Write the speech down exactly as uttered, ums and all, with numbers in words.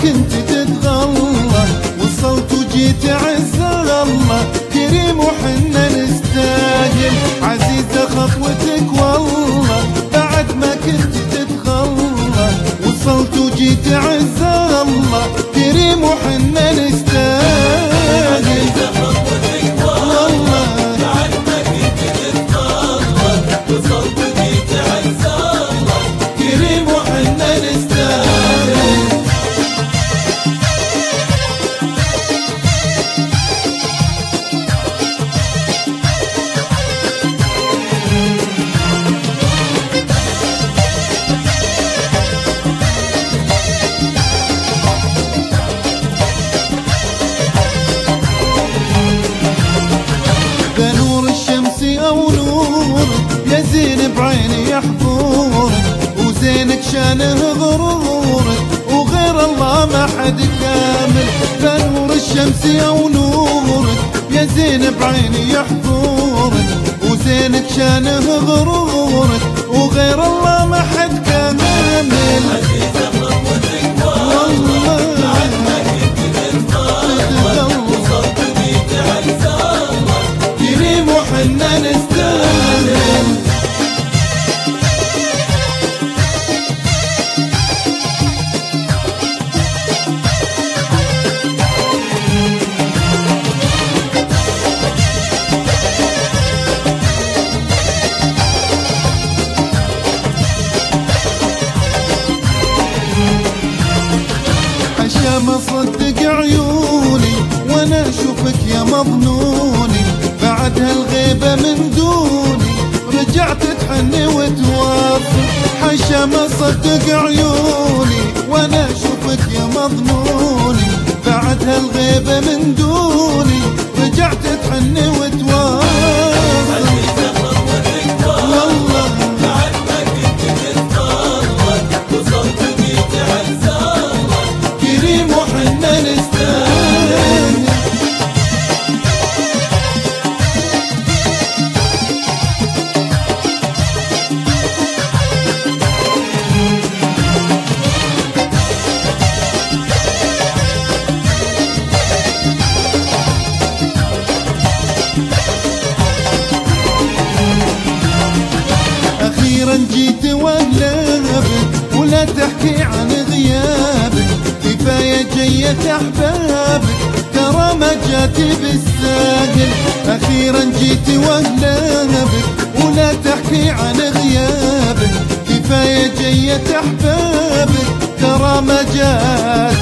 كنت تتغلى، وصلت وجيت عز الله كريم وحنا نستاهل. عزيزة خطوتك والله بعد ما كنت تتغلى، وصلت وجيت عز الله كريم وحنا نستاهل. عزيزة خطوتك والله بعد ما كنت تتغلى، وصلت وجيت عز الله كريم وحنا نستاهل. بنور الشمس او نورك يا زين بعيني يحضورك، وزينك شانه غرورك وغير الله ما حد كامل. بنور الشمس او نورك يا زين بعيني يحضورك، وزينك شانه غرورك وغير الله ما حد كامل. عزيزة خطوتك والله بعد ما كنت تتغلى، وصلت وجيت عز الله كريم وحنا نستاهل. حشا ما صدق عيوني وانا اشوفك يا مظنوني، بعد هالغيبة من دوني رجعت تحني وتوافق. حشا ما صدق عيوني وانا اشوفك يا مظنوني، بعد هالغيبة من دوني رجعت تحني وتوافق. عزيزة خطوتك والله بعد ما كنت تتغلى، وصلت وجيت عز الله كريم وحنا نستاهل. أخيرا جيت وهلابك ولا تحكي عن غيابك، كفاية جية أحبابك ترى ما جاتي بالساهل. أخيرا جيت وهلابك ولا تحكي عن غيابك، كفاية جية أحبابك ترى ما جاتي